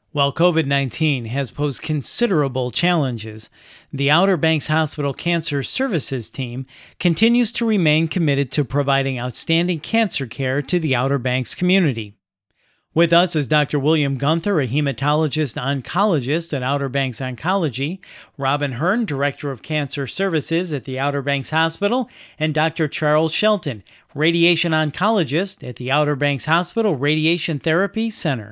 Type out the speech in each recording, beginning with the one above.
While COVID 19 has posed considerable challenges, the Outer Banks Hospital Cancer Services team continues to remain committed to providing outstanding cancer care to the Outer Banks community. With us is Dr. William Gunther, a hematologist-oncologist at Outer Banks Oncology, Robin Hearn, Director of Cancer Services at the Outer Banks Hospital, and Dr. Charles Shelton, Radiation Oncologist at the Outer Banks Hospital Radiation Therapy Center.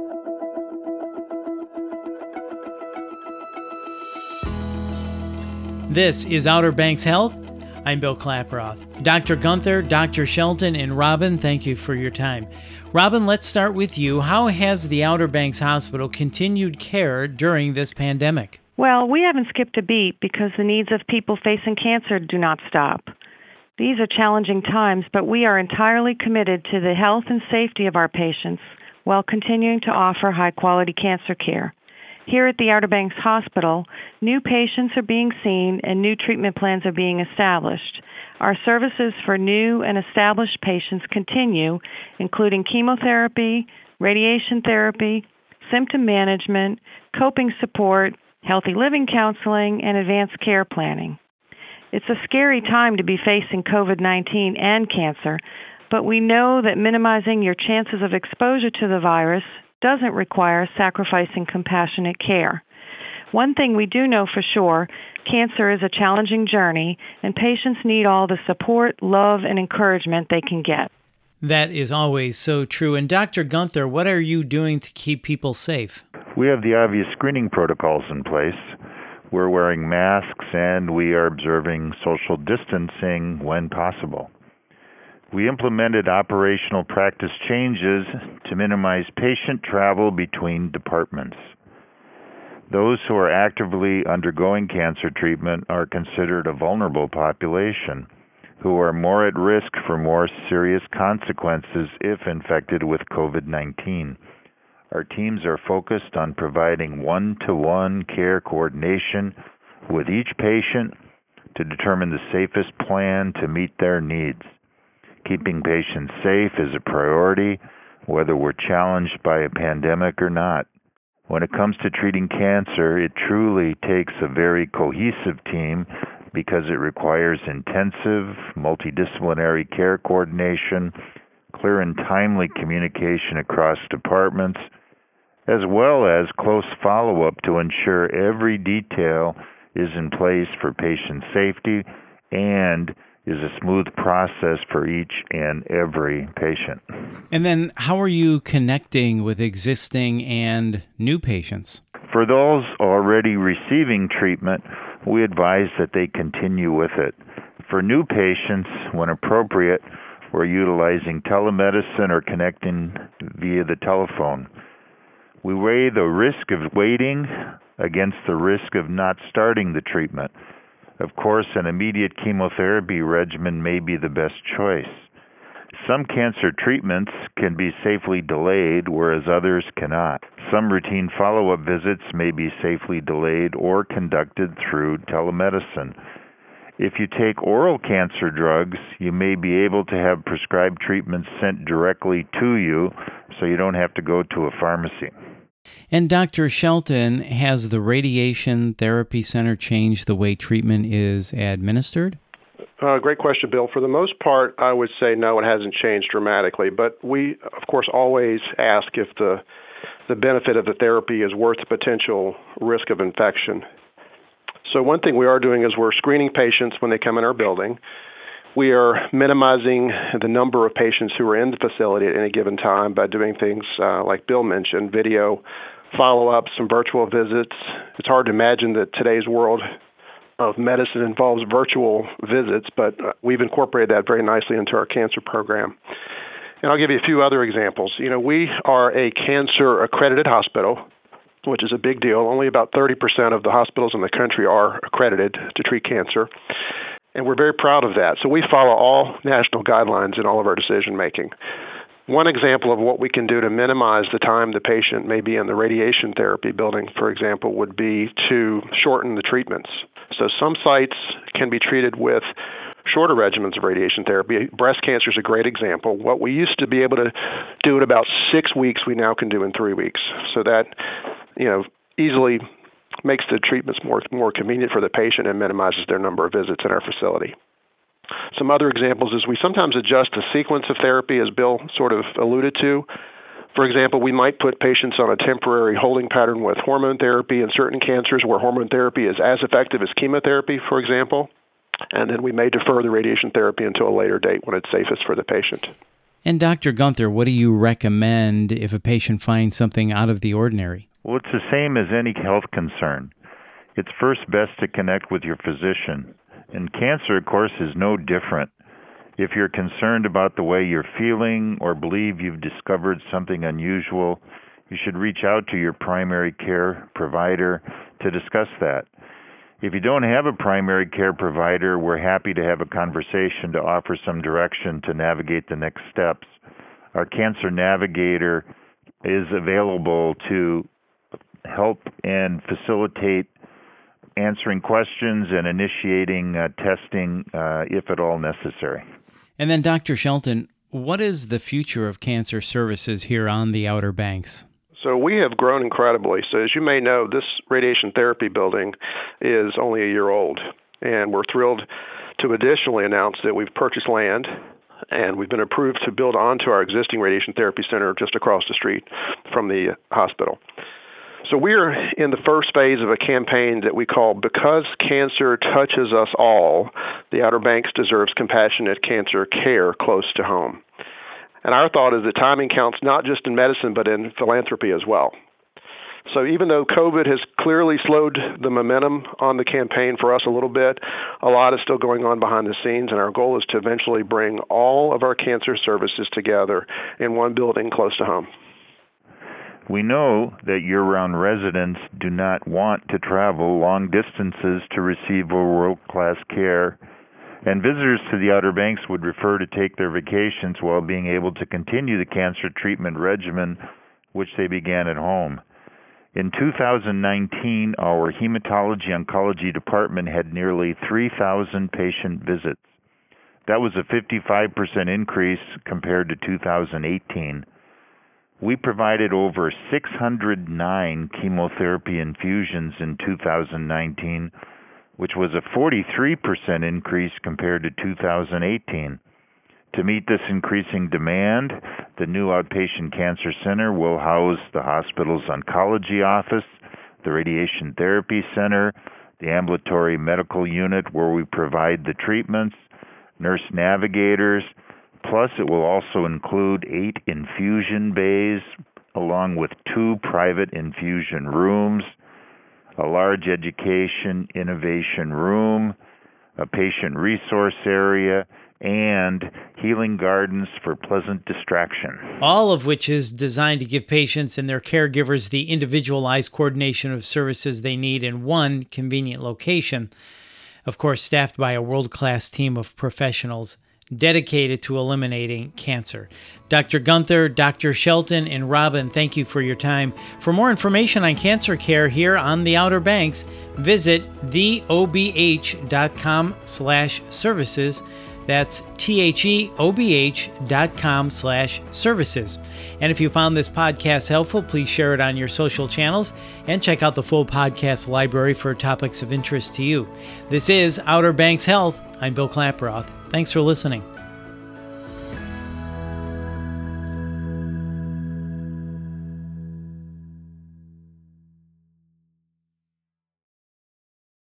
This is Outer Banks Health. I'm Bill Klaproth. Dr. Gunther, Dr. Shelton, and Robin, thank you for your time. Robin, let's start with you. How has the Outer Banks Hospital continued care during this pandemic? Well, we haven't skipped a beat because the needs of people facing cancer do not stop. These are challenging times, but we are entirely committed to the health and safety of our patients while continuing to offer high-quality cancer care. Here at the Outer Banks Hospital, new patients are being seen and new treatment plans are being established. Our services for new and established patients continue, including chemotherapy, radiation therapy, symptom management, coping support, healthy living counseling, and advanced care planning. It's a scary time to be facing COVID-19 and cancer, but we know that minimizing your chances of exposure to the virus doesn't require sacrificing compassionate care. One thing we do know for sure, cancer is a challenging journey, and patients need all the support, love, and encouragement they can get. That is always so true. And Dr. Gunther, what are you doing to keep people safe? We have the obvious screening protocols in place. We're wearing masks and we are observing social distancing when possible. We implemented operational practice changes to minimize patient travel between departments. Those who are actively undergoing cancer treatment are considered a vulnerable population who are more at risk for more serious consequences if infected with COVID-19. Our teams are focused on providing one-to-one care coordination with each patient to determine the safest plan to meet their needs. Keeping patients safe is a priority, whether we're challenged by a pandemic or not. When it comes to treating cancer, it truly takes a very cohesive team because it requires intensive, multidisciplinary care coordination, clear and timely communication across departments, as well as close follow-up to ensure every detail is in place for patient safety and is a smooth process for each and every patient. And then how are you connecting with existing and new patients? For those already receiving treatment, we advise that they continue with it. For new patients, when appropriate, we're utilizing telemedicine or connecting via the telephone. We weigh the risk of waiting against the risk of not starting the treatment. Of course, an immediate chemotherapy regimen may be the best choice. Some cancer treatments can be safely delayed, whereas others cannot. Some routine follow-up visits may be safely delayed or conducted through telemedicine. If you take oral cancer drugs, you may be able to have prescribed treatments sent directly to you, so you don't have to go to a pharmacy. And Dr. Shelton, has the Radiation Therapy Center changed the way treatment is administered? Great question, Bill. For the most part, I would say no, it hasn't changed dramatically. But we, of course, always ask if the benefit of the therapy is worth the potential risk of infection. So one thing we are doing is we're screening patients when they come in our building. We are minimizing the number of patients who are in the facility at any given time by doing things like Bill mentioned, video follow-ups, some virtual visits. It's hard to imagine that today's world of medicine involves virtual visits, but we've incorporated that very nicely into our cancer program. And I'll give you a few other examples. You know, we are a cancer-accredited hospital, which is a big deal. Only about 30% of the hospitals in the country are accredited to treat cancer. And we're very proud of that. So we follow all national guidelines in all of our decision-making. One example of what we can do to minimize the time the patient may be in the radiation therapy building, for example, would be to shorten the treatments. So some sites can be treated with shorter regimens of radiation therapy. Breast cancer is a great example. What we used to be able to do in about 6 weeks, we now can do in 3 weeks. So that easily makes the treatments more convenient for the patient and minimizes their number of visits in our facility. Some other examples is we sometimes adjust the sequence of therapy, as Bill sort of alluded to. For example, we might put patients on a temporary holding pattern with hormone therapy in certain cancers where hormone therapy is as effective as chemotherapy, for example. And then we may defer the radiation therapy until a later date when it's safest for the patient. And Dr. Gunther, what do you recommend if a patient finds something out of the ordinary? Well, it's the same as any health concern. It's first best to connect with your physician. And cancer, of course, is no different. If you're concerned about the way you're feeling or believe you've discovered something unusual, you should reach out to your primary care provider to discuss that. If you don't have a primary care provider, we're happy to have a conversation to offer some direction to navigate the next steps. Our Cancer Navigator is available to help and facilitate answering questions and initiating testing if at all necessary. And then, Dr. Shelton, what is the future of cancer services here on the Outer Banks? So we have grown incredibly. So as you may know, this radiation therapy building is only a year old. And we're thrilled to additionally announce that we've purchased land and we've been approved to build onto our existing radiation therapy center just across the street from the hospital. So we're in the first phase of a campaign that we call Because Cancer Touches Us All, the Outer Banks deserves compassionate cancer care close to home. And our thought is that timing counts not just in medicine, but in philanthropy as well. So even though COVID has clearly slowed the momentum on the campaign for us a little bit, a lot is still going on behind the scenes, and our goal is to eventually bring all of our cancer services together in one building close to home. We know that year-round residents do not want to travel long distances to receive world-class care, and visitors to the Outer Banks would prefer to take their vacations while being able to continue the cancer treatment regimen which they began at home. In 2019, our hematology-oncology department had nearly 3,000 patient visits. That was a 55% increase compared to 2018. We provided over 609 chemotherapy infusions in 2019, which was a 43% increase compared to 2018. To meet this increasing demand, the new outpatient cancer center will house the hospital's oncology office, the radiation therapy center, the ambulatory medical unit where we provide the treatments, nurse navigators, plus it will also include 8 infusion bays, along with 2 private infusion rooms, a large education innovation room, a patient resource area, and healing gardens for pleasant distraction. All of which is designed to give patients and their caregivers the individualized coordination of services they need in one convenient location. Of course, staffed by a world-class team of professionals dedicated to eliminating cancer. Dr. Gunther, Dr. Shelton, and Robin, thank you for your time. For more information on cancer care here on the Outer Banks, visit theobh.com/services. That's theobh.com/services. And if you found this podcast helpful, please share it on your social channels and check out the full podcast library for topics of interest to you. This is Outer Banks Health. I'm Bill Klaproth. Thanks for listening.